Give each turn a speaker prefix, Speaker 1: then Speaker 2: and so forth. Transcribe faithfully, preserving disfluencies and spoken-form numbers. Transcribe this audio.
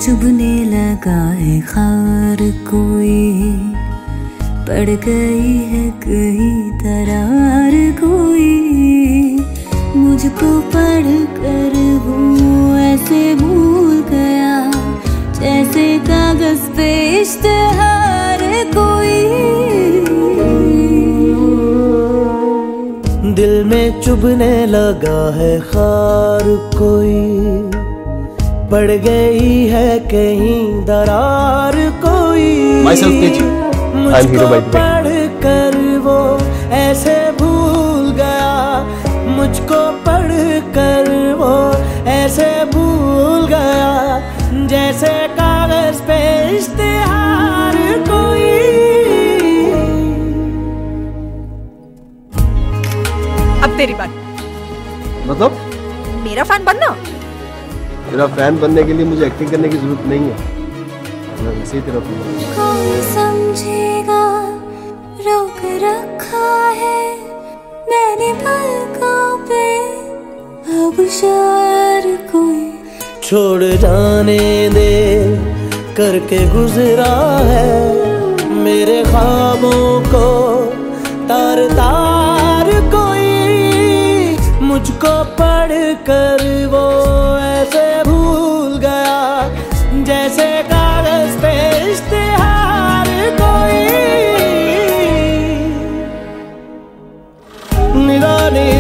Speaker 1: चुभने लगा है खार कोई, पड़ गई है कहीं दरार कोई, मुझको पढ़ कर वो ऐसे भूल गया जैसे कागज पे इश्तिहार कोई।
Speaker 2: दिल में चुभने लगा है खार कोई, पड़ गई है कहीं दरार कोई, मुझको पढ़ कर वो ऐसे भूल गया, मुझको पढ़ कर वो ऐसे भूल गया जैसे कागज पे इश्तिहार कोई।
Speaker 3: अब तेरी बात।
Speaker 4: मतलब
Speaker 3: मेरा फैन बनना?
Speaker 4: तेरा फैन बनने के लिए मुझे एक्टिंग करने की जरूरत नहीं है, मैं इसी तरफ हूँ।
Speaker 1: कौन समझेगा रोक रखा है मैंने पलकों पे, अब शायर कोई
Speaker 2: छोड़ जाने दे करके गुजरा है मेरे ख्वाबों को तार तार कोई, मुझको पढ़ कर वो ऐसे भूल गया जैसे कागज पे इश्तिहार कोई। निगाह